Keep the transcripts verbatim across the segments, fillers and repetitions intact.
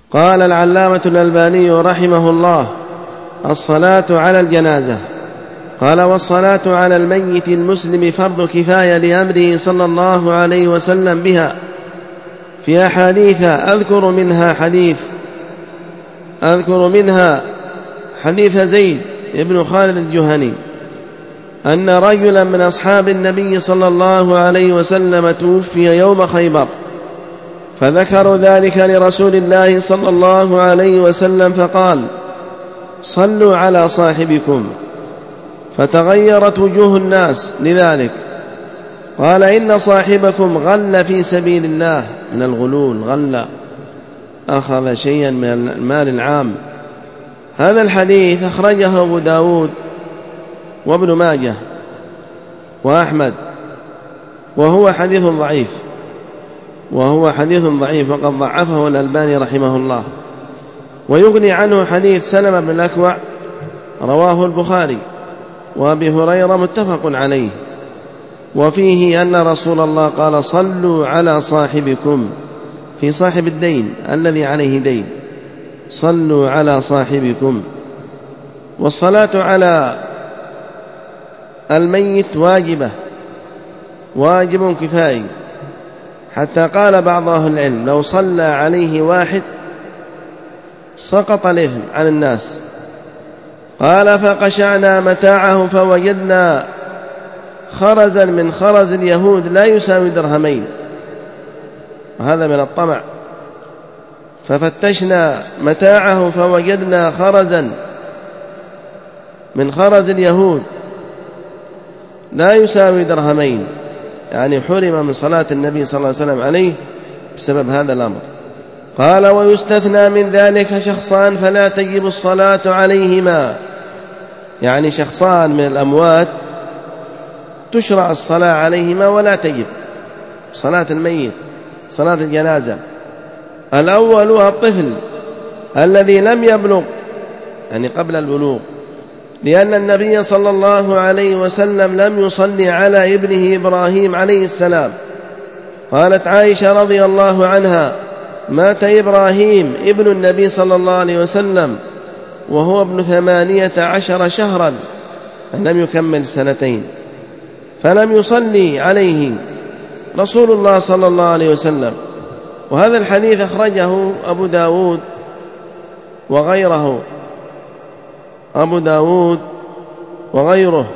قال العلامة الألباني رحمه الله: الصلاة على الجنازة. قال: والصلاة على الميت المسلم فرض كفاية لأمره صلى الله عليه وسلم بها في أحاديث أذكر منها حديث أذكر منها حديث زيد بن خالد الجهني أن رجلا من أصحاب النبي صلى الله عليه وسلم توفي يوم خيبر، فذكروا ذلك لرسول الله صلى الله عليه وسلم فقال: صلوا على صاحبكم، فتغيرت وجوه الناس لذلك. قال: إن صاحبكم غل في سبيل الله، من الغلول، غل أخذ شيئا من المال العام. هذا الحديث أخرجه أبو داود وابن ماجه وأحمد، وهو حديث ضعيف وهو حديث ضعيف وقد ضعفه الألباني رحمه الله. ويغني عنه حديث سلمة بن الأكوع رواه البخاري وأبي هريرة متفق عليه، وفيه أن رسول الله قال: صلوا على صاحبكم، في صاحب الدين الذي عليه دين، صلوا على صاحبكم. والصلاة على الميت واجبة، واجب كفائي، حتى قال بعض أهل العلم: لو صلى عليه واحد سقط الإثم عن الناس. قال: فقشعنا متاعه فوجدنا خرزا من خرز اليهود لا يساوي درهمين، وهذا من الطمع. ففتشنا متاعه فوجدنا خرزا من خرز اليهود لا يساوي درهمين، يعني حرم من صلاة النبي صلى الله عليه وسلم عليه بسبب هذا الأمر. قال: ويستثنى من ذلك شخصان فلا تجب الصلاة عليهما، يعني شخصان من الأموات تشرع الصلاة عليهما ولا تجب صلاة الميت، صلاة الجنازة. الأول الطفل الذي لم يبلغ، يعني قبل البلوغ، لأن النبي صلى الله عليه وسلم لم يصلي على ابنه إبراهيم عليه السلام. قالت عائشة رضي الله عنها: مات إبراهيم ابن النبي صلى الله عليه وسلم وهو ابن ثمانية عشر شهرا، لم يكمل سنتين، فلم يصلي عليه رسول الله صلى الله عليه وسلم. وهذا الحديث أخرجه أبو داود وغيره أبو داود وغيره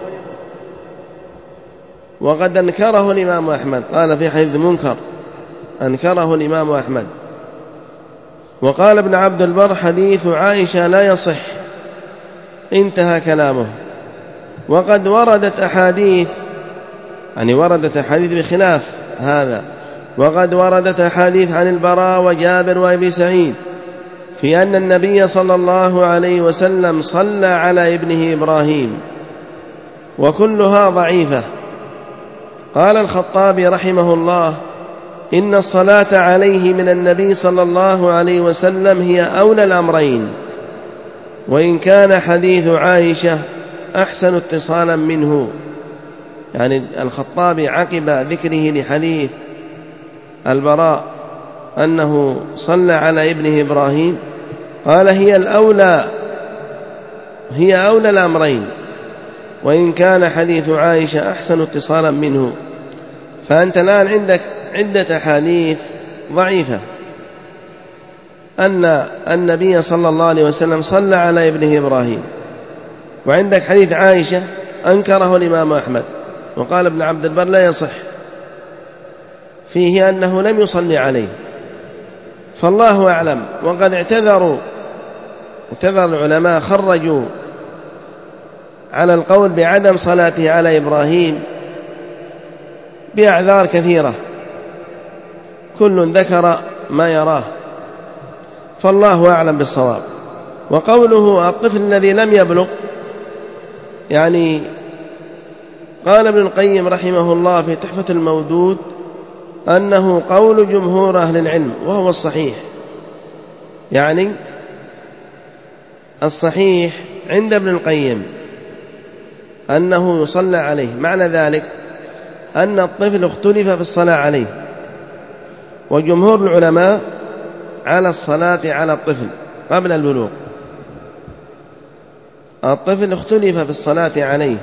وقد أنكره الإمام أحمد، قال في حديث منكر، أنكره الإمام أحمد. وقال ابن عبد البر: حديث عائشة لا يصح، انتهى كلامه. وقد وردت أحاديث، يعني وردت أحاديث بخلاف هذا، وقد وردت أحاديث عن البراء وجابر وأبي سعيد في أن النبي صلى الله عليه وسلم صلى على ابنه إبراهيم، وكلها ضعيفة. قال الخطابي رحمه الله: إن الصلاة عليه من النبي صلى الله عليه وسلم هي أولى الأمرين، وإن كان حديث عائشة أحسن اتصالا منه. يعني الخطابي عقب ذكره لحديث البراء أنه صلى على ابنه إبراهيم قال: هي الأولى، هي أولى الأمرين، وإن كان حديث عائشة أحسن اتصالا منه. فأنت الآن عندك عدة حديث ضعيفة أن النبي صلى الله عليه وسلم صلى على ابنه إبراهيم، وعندك حديث عائشة أنكره الإمام أحمد، وقال ابن عبد البر لا يصح، فيه أنه لم يصلي عليه. فالله أعلم. وقد اعتذروا اعتذر العلماء، خرجوا على القول بعدم صلاته على إبراهيم بأعذار كثيرة، كل ذكر ما يراه، فالله أعلم بالصواب. وقوله الطفل الذي لم يبلغ، يعني قال ابن القيم رحمه الله في تحفة المودود أنه قول جمهور أهل العلم وهو الصحيح، يعني الصحيح عند ابن القيم أنه يصلى عليه. معنى ذلك أن الطفل اختلف في الصلاة عليه، وجمهور العلماء على الصلاة على الطفل قبل البلوغ. الطفل اختلف في الصلاة عليه،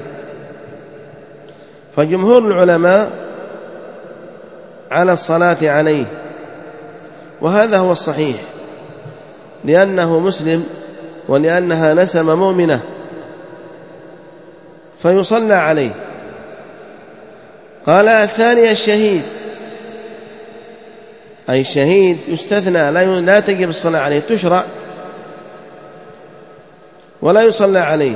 فجمهور العلماء على الصلاة عليه، وهذا هو الصحيح، لأنه مسلم ولأنها نسمة مؤمنة فيصلى عليه. قال الثاني الشهيد، أي الشهيد يستثنى، لا تجب الصلاة عليه، تشرع ولا يصلى عليه.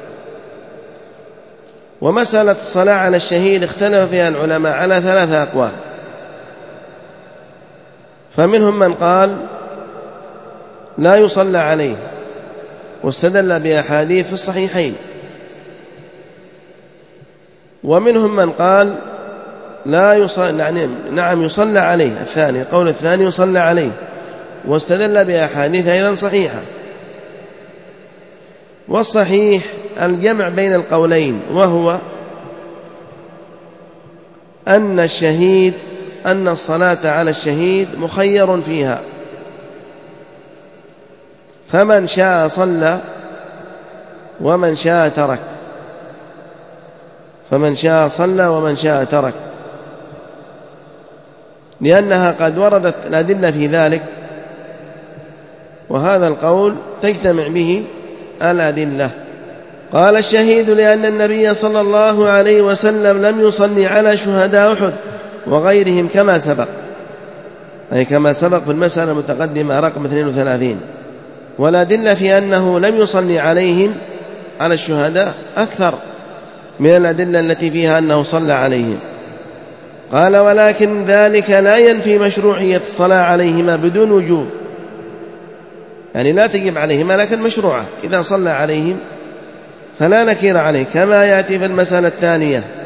ومسألة الصلاة على الشهيد اختلف فيها العلماء على ثلاثة أقوال، فمنهم من قال لا يصلى عليه واستدل بأحاديث في الصحيحين، ومنهم من قال لا يصلى، يعني نعم يصلى عليه، الثاني القول الثاني يصلى عليه، واستدل بأحاديث أيضا صحيحة. والصحيح الجمع بين القولين، وهو أن الشهيد أن الصلاة على الشهيد مخير فيها، فمن شاء صلى ومن شاء ترك، فمن شاء صلى ومن شاء ترك، لأنها قد وردت الأدلة في ذلك، وهذا القول تجتمع به الأدلة. قال الشهيد لأن النبي صلى الله عليه وسلم لم يصلي على شهداء أحد وغيرهم كما سبق، أي كما سبق في المسألة المتقدمة رقم اثنين وثلاثين. والأدلة في أنه لم يصلي عليهم على الشهداء أكثر من الأدلة التي فيها أنه صلى عليهم. قال ولكن ذلك لا ينفي مشروعية الصلاة عليهما بدون وجوب، يعني لا تجب عليهما لكن مشروعة، إذا صلى عليهم فلا نكير عليه، كما يأتي في المسألة الثانية